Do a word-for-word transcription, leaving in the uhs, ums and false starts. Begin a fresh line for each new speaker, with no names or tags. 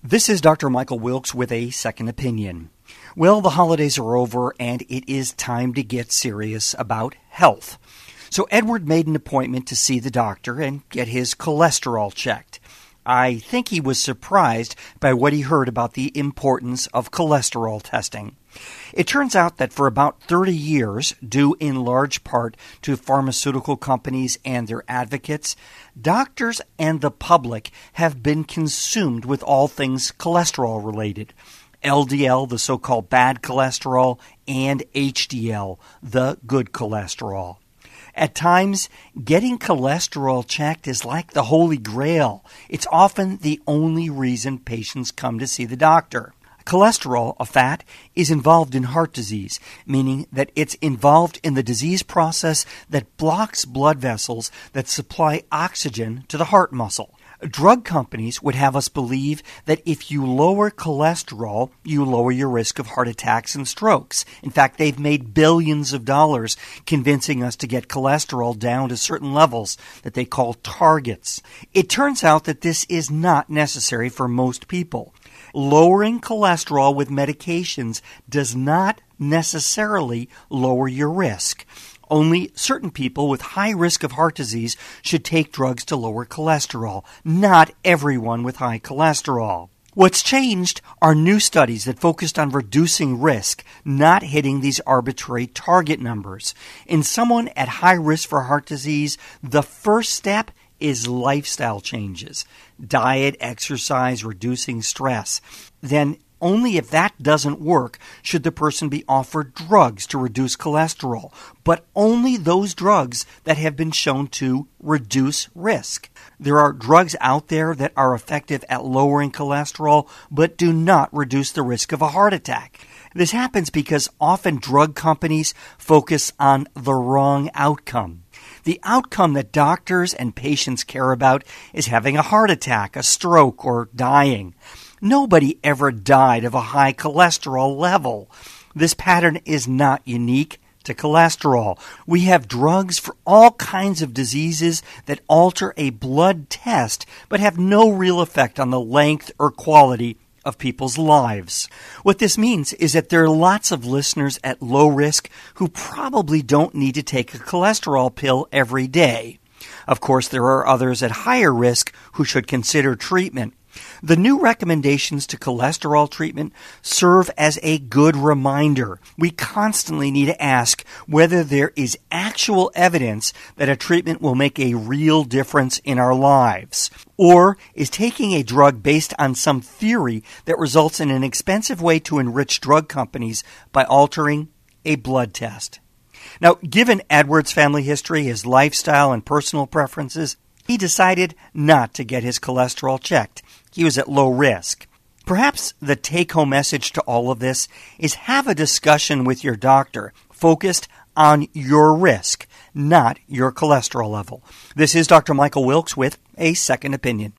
This is Doctor Michael Wilkes with a second opinion. Well, the holidays are over and it is time to get serious about health. So Edward made an appointment to see the doctor and get his cholesterol checked. I think he was surprised by what he heard about the importance of cholesterol testing. It turns out that for about thirty years, due in large part to pharmaceutical companies and their advocates, doctors and the public have been consumed with all things cholesterol related. L D L, the so-called bad cholesterol, and H D L, the good cholesterol. At times, getting cholesterol checked is like the Holy Grail. It's often the only reason patients come to see the doctor. Cholesterol, a fat, is involved in heart disease, meaning that it's involved in the disease process that blocks blood vessels that supply oxygen to the heart muscle. Drug companies would have us believe that if you lower cholesterol, you lower your risk of heart attacks and strokes. In fact, they've made billions of dollars convincing us to get cholesterol down to certain levels that they call targets. It turns out that this is not necessary for most people. Lowering cholesterol with medications does not necessarily lower your risk. Only certain people with high risk of heart disease should take drugs to lower cholesterol, not everyone with high cholesterol. What's changed are new studies that focused on reducing risk, not hitting these arbitrary target numbers. In someone at high risk for heart disease, the first step is lifestyle changes. Diet, exercise, reducing stress. Then only if that doesn't work should the person be offered drugs to reduce cholesterol, but only those drugs that have been shown to reduce risk. There are drugs out there that are effective at lowering cholesterol, but do not reduce the risk of a heart attack. This happens because often drug companies focus on the wrong outcome. The outcome that doctors and patients care about is having a heart attack, a stroke, or dying. Nobody ever died of a high cholesterol level. This pattern is not unique to cholesterol. We have drugs for all kinds of diseases that alter a blood test but have no real effect on the length or quality of people's lives. What this means is that there are lots of listeners at low risk who probably don't need to take a cholesterol pill every day. Of course, there are others at higher risk who should consider treatment. The new recommendations to cholesterol treatment serve as a good reminder. We constantly need to ask whether there is actual evidence that a treatment will make a real difference in our lives. Or is taking a drug based on some theory that results in an expensive way to enrich drug companies by altering a blood test? Now, given Edward's family history, his lifestyle, and personal preferences, he decided not to get his cholesterol checked. He was at low risk. Perhaps the take-home message to all of this is have a discussion with your doctor focused on your risk, not your cholesterol level. This is Doctor Michael Wilkes with a second opinion.